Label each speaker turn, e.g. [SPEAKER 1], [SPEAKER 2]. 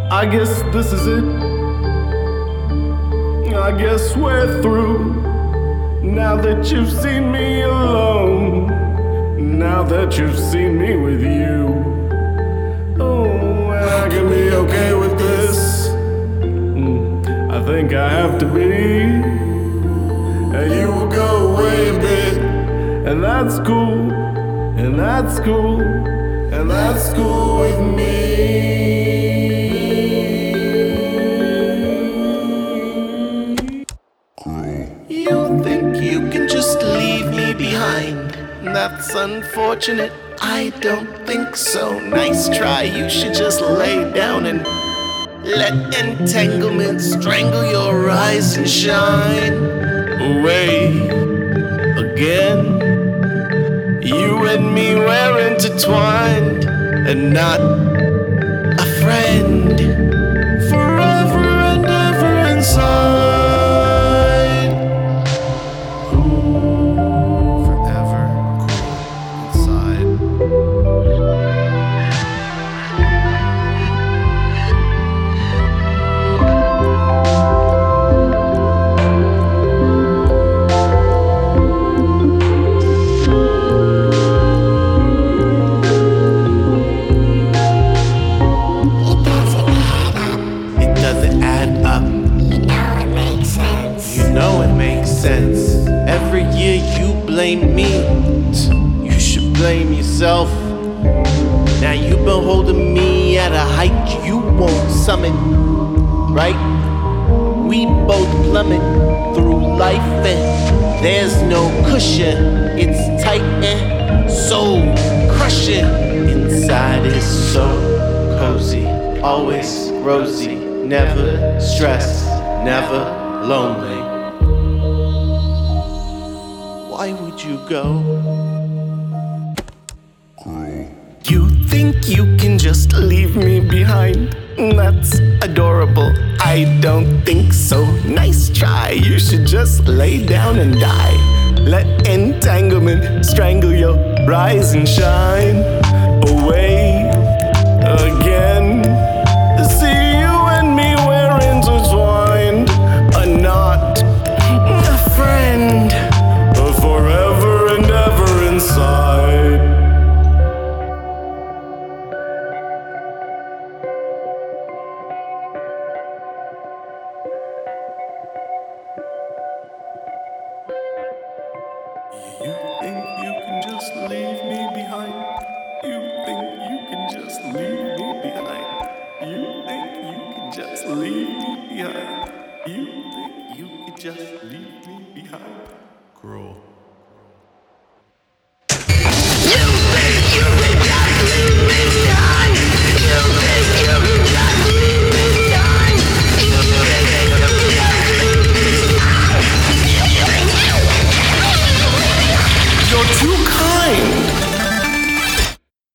[SPEAKER 1] I guess this is it. I guess we're through. Now that you've seen me alone, now that you've seen me with you, oh, and I can be okay with this. I think I have to be. And you will go away a bit, and that's cool, and that's cool, and that's cool with me. You think you can just leave me behind? That's unfortunate, I don't think so. Nice try, you should just lay down and let entanglement strangle your eyes and shine away again. You and me were intertwined and not a friend. Forever and ever inside. Forever inside. Every year you blame me, you should blame yourself. Now you've been holding me at a height you won't summit, right? We both plummet through life and there's no cushion. It's tight and soul crushing. Inside is so cozy, always rosy, never stressed, never lonely. Why would you go? You think you can just leave me behind? That's adorable, I don't think so. Nice try, you should just lay down and die. Let entanglement strangle your rise and shine away again. See, you and me, we're intertwined, are not a friend. Forever and ever inside. You think you can just leave me behind? You think you can just leave me behind? You think you can just leave me behind? You think you can just leave me behind? Cruel.